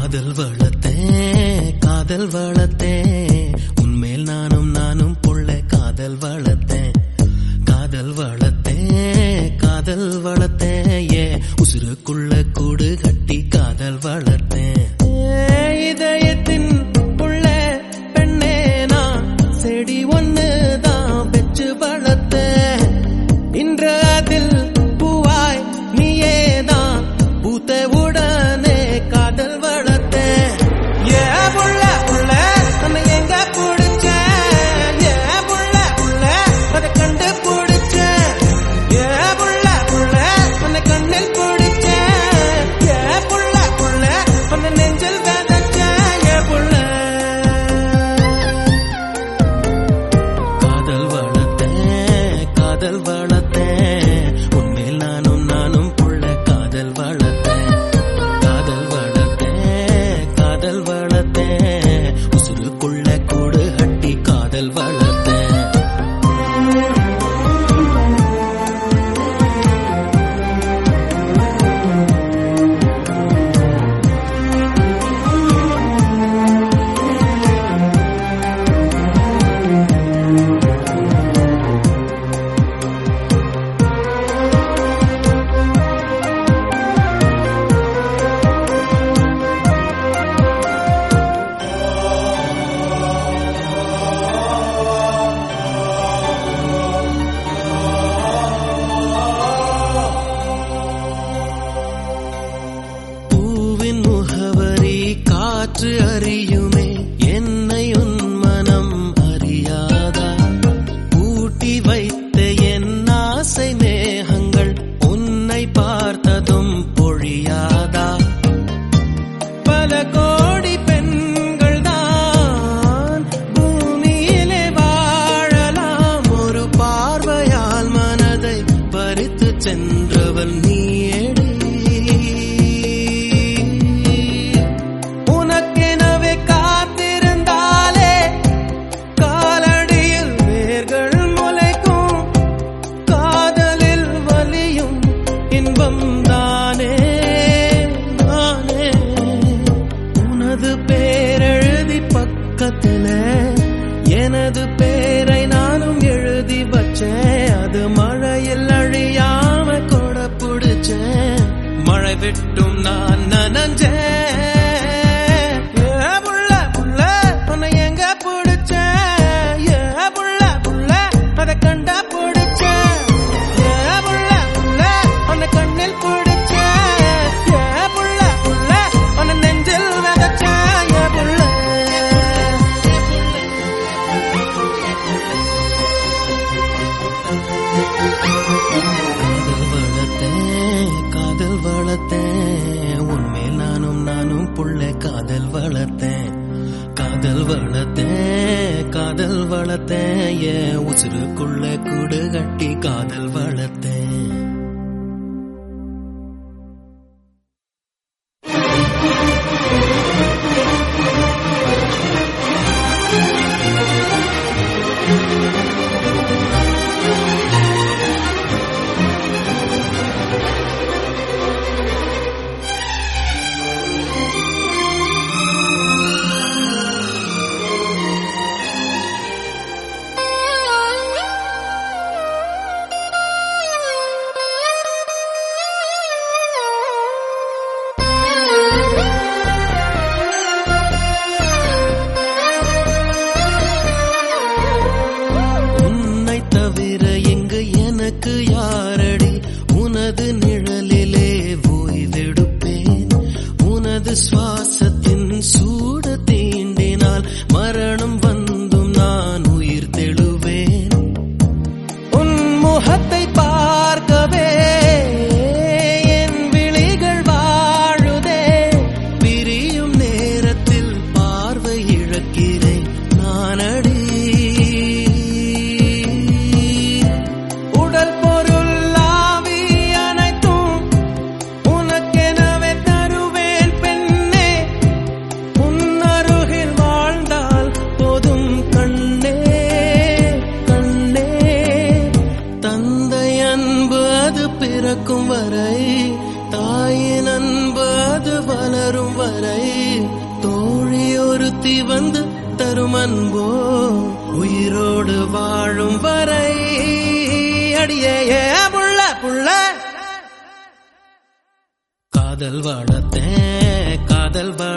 காதல் வளர்த்தேன் காதல் வளர்த்தேன் உன்மேல் நானும் புள்ள காதல் வளர்த்தேன் காதல் வளர்த்தேன் காதல் வளர்த்தேன் ஏ உசுருக்குள்ள கூடு கட்டி காதல் வளர்த்தேன் இதயத்தின் புள்ள பெண்ணே நான் செடி ஒண்ணுதான் வெச்சு வளர்த்தேன் இன்று அதில் பூவாய் நீயேதான் பூத்த உடனே காதல் வளர்த்தேன் ஏ புள்ள புள்ள நம்ம எங்க பிடிச்சேன் ஏ புள்ள புள்ள அதை கண்டு பிடிச்சேன் ஏ புள்ள புள்ள உன்னை கண்ணில் பிடிச்சேன் ஏ புள்ள புள்ள உன்னை நெஞ்சில் விதைச்சேன் ஏ புள்ள காதல் வளர்த்தேன் காதல் வளர்த்தேன் உன்மேல் நானும் புள்ள காதல் வளர்த்தேன் காதல் வளர்த்தேன் காதல் வளர்த்தேன் உசுருக்குள்ள கூடு கட்டி காதல் வளர்த்தேன் பூவின் முகவரி காற்று அறியுமே என்னை உன் மனம் அறியாதா பூட்டி வைத்த என் ஆசை மேகங்கள் உன்னை பார்த்ததும் பொழியாதா பல கோடி பெண்கள் தான் பூமியிலே வாழலாம் ஒரு பார்வையால் மனதை பறித்து சென்றவள் நீயேடி உனக்கெனவே காத்திருந்தாலே காலடியில் வேர்கள் முளைக்கும் காதலில் வலியும் இன்பம் தானே நானே உனது பேரெழுதி பக்கத்துல எனது பேரை நானும் எழுதி வச்சேன் அது மழையில் அழியாம கொட பிடிச்சேன் மழை விட்டும் நான் நனஞ்சேன் ஏ புள்ள புள்ள உன்னை எங்க பிடிச்சேன் ஏ புள்ள புள்ள அதை கண்டா பிடிச்சேன் ஏ புள்ள புள்ள உன்னை கண்ணில் பிடிச்சேன் ஏ புள்ள புள்ள உன்னை நெஞ்சில் விதைச்சேன் ஏ புள்ள காதல் வளர்த்தேன் உன்மேல் நானும் புள்ள காதல் வளர்த்தேன் காதல் வளர்த்தேன் காதல் வளர்த்தேன் ஏன் உசுருக்குள்ள கூடு கட்டி காதல் வளர்த்தேன் எனக்கு யாரடி உனது நிழலிலே ஓய்வெடுப்பேன் உனது சுவாசத்தின் சூடு தீண்டினால் மரணம் வந்தும் நான் உயிர் தெழுவேன் உன் முகத்தை பார்க்கவே என் விழிகள் வாழுதே பிரியும் நேரத்தில் பார்வை இழக்கிறேன் நானடி வைக்கும் அன்போ உயிரோடு வாழும் வரை அடியே புள்ள புள்ள காதல் வளர்த்தேன் காதல்